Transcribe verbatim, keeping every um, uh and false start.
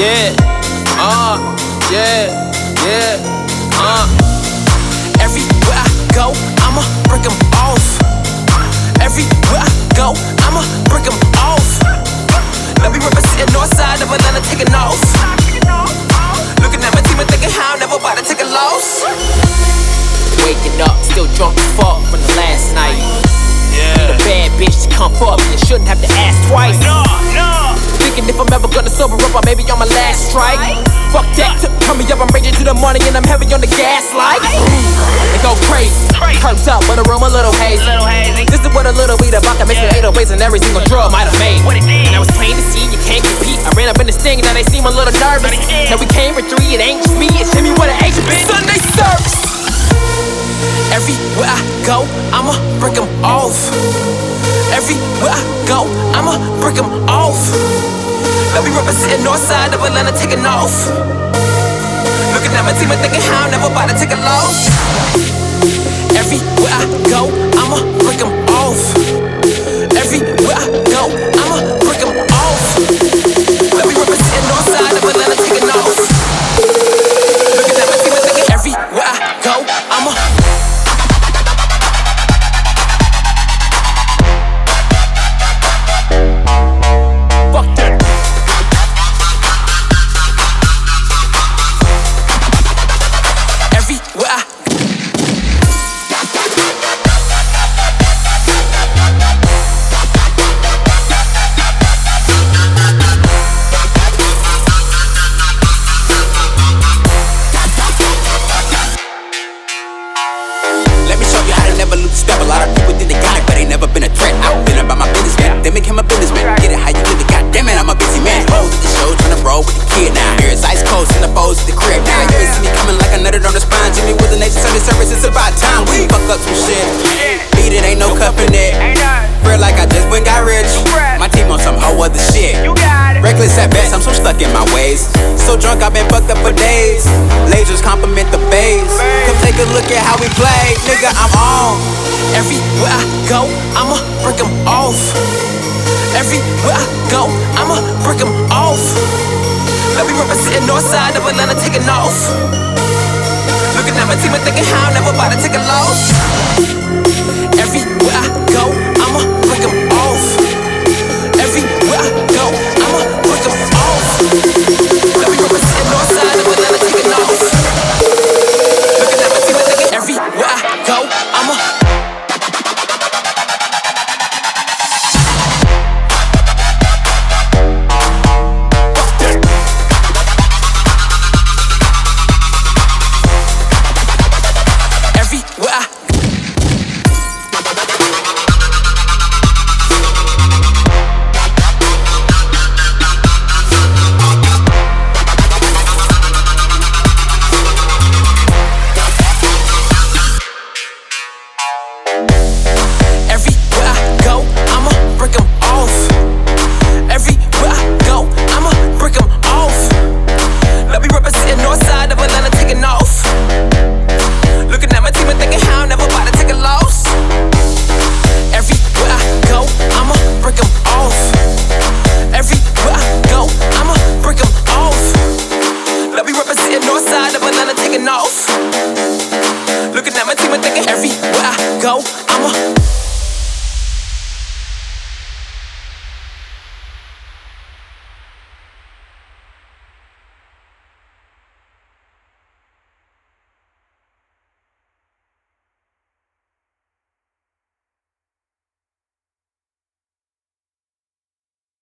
Yeah, uh, yeah, yeah, uh. Everywhere I go, I'ma break 'em off. Everywhere I go, I'ma break 'em off. Let me represent north side of Atlanta, taking off. Looking at my team and thinking how I'm never about to take a loss. Waking up, still drunk as fuck from the last night. Yeah. The bad bitch to come for me, you shouldn't have to ask twice. No, no. Thinking if I'm ever gonna sober up, or maybe on my last strike. Fuck that, turn me up, I'm raging to the morning and I'm heavy on the gas light. They go crazy, turns up, but the room a little hazy. This is what a little weed about can make me eight oh eights and every single drug might have made. And I was plain to see, you can't compete. I ran up in this thing and now they seem a little nervous. Now we came for three, it ain't just me, it's Jimmy with an H. Sunday service. Everywhere I go, I'ma break 'em off. Everywhere I go, I'ma break 'em off. Let me represent north side of Atlanta, taking off. Looking at my team and thinking how I'm never about to take a loss. Everywhere I go, I'ma break 'em off. Everywhere I go, I'ma break 'em off. Let me represent north side of Atlanta, taking off. Looking at my team and thinking everywhere I go, I'ma step. A lot of people think they got it, but they never been a threat. I've been about my business, man. They became a businessman. Get it how you live it, goddamn it, I'm a busy man. Hoes at the show, tryna roll with the kid now. Here it's ice cold, and the foes at the crib now. You ain't see me coming like a nutted on the spine. Jimmy with the nation Sunday service, it's about time we fuck up some shit. Beat it, ain't no cuffin' it. Feel like I just went got rich. My team on some whole other shit. Reckless at best, I'm so stuck in my ways. So drunk, I've been fucked up for days. Lasers compliment the bass. Come take a look at how we play, nigga, I'm on. Everywhere I go, I'ma break 'em off. Everywhere I go, I'ma break 'em off. Let me represent north side of Atlanta, taking off. Looking at my team and thinking how I'm never about to take a loss. Everywhere I go, I'ma break 'em off. Everywhere I go, I'ma break 'em off. Let me represent north side of Atlanta, taking off. Looking at my team and thinking everywhere I go, I'ma north side of Atlanta, taking off. Looking at my team and thinking everywhere I go, I'ma